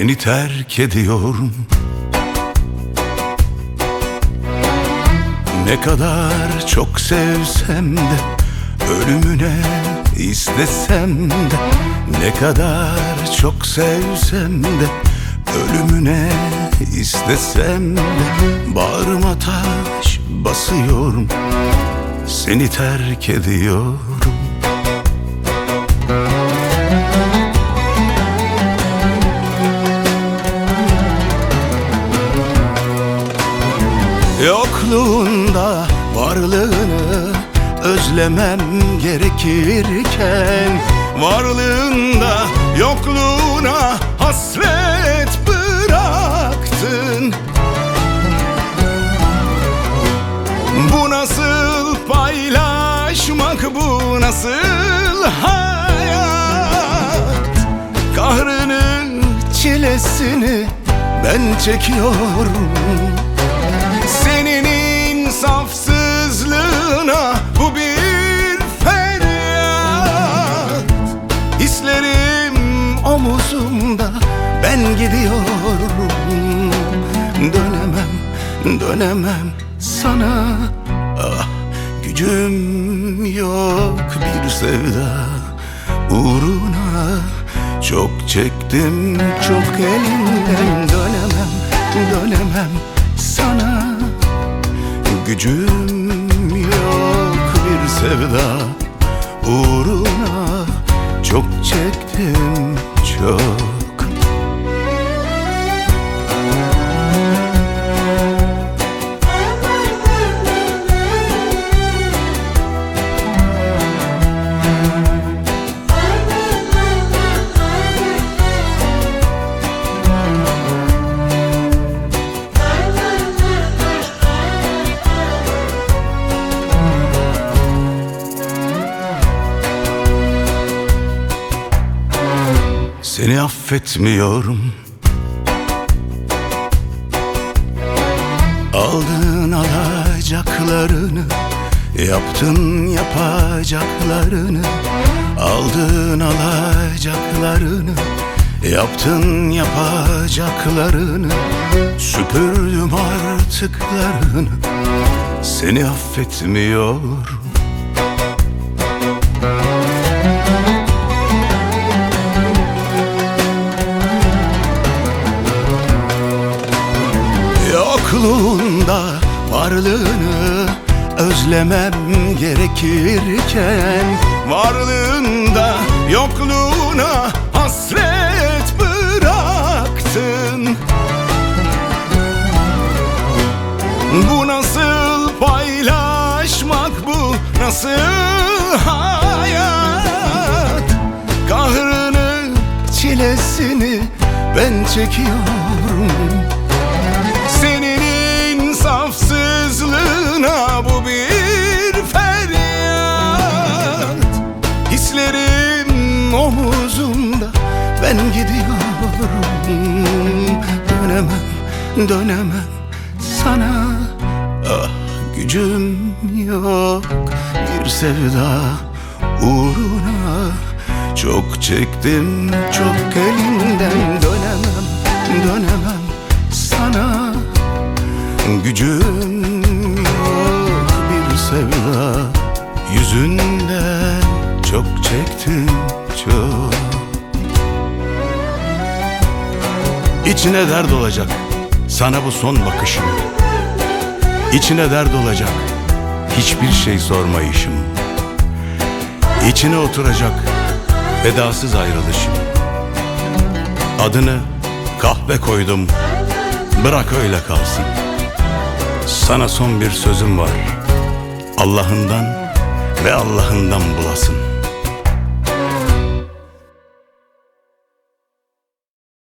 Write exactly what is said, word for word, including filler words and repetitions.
Seni terk ediyorum. Ne kadar çok sevsem de, ölümüne istesem de, ne kadar çok sevsem de, ölümüne istesem de, bağrıma taş basıyorum, seni terk ediyorum. Yokluğunda varlığını özlemem gerekirken, varlığında yokluğuna hasret bıraktın. Bu nasıl paylaşmak, bu nasıl hayat? Kahrını, çilesini ben çekiyorum. Senin insafsızlığına bu bir feryat. Hislerim omuzumda, ben gidiyorum. Dönemem, dönemem sana. Ah, gücüm yok bir sevda uğruna. Çok çektim, çok elinden. Dönemem, dönemem sana. Gücüm yok bir sevda uğruna. Çok çektim, çok. Seni affetmiyorum. Aldın alacaklarını, yaptın yapacaklarını. Aldın alacaklarını, yaptın yapacaklarını. Süpürdüm artıklarını, seni affetmiyorum. Yokluğunda varlığını özlemem gerekirken, varlığında yokluğuna hasret bıraktın. Bu nasıl paylaşmak, bu nasıl hayat? Kahrını, çilesini ben çekiyorum. Senin insafsızlığına bu bir feryat. Hislerim omuzumda, ben gidiyorum. Dönemem, dönemem sana. Ah, gücüm yok bir sevda uğruna. Çok çektim, çok elinden. Dönemem, dönemem sana. Gücüm yok bir sevda yüzünden. Çok çektim, çok. İçine dert olacak sana bu son bakışım. İçine dert olacak hiçbir şey sormayışım. İçine oturacak vedasız ayrılışım. Adını kahve koydum, bırak öyle kalsın. Sana son bir sözüm var, Allah'ından ve Allah'ından bulasın.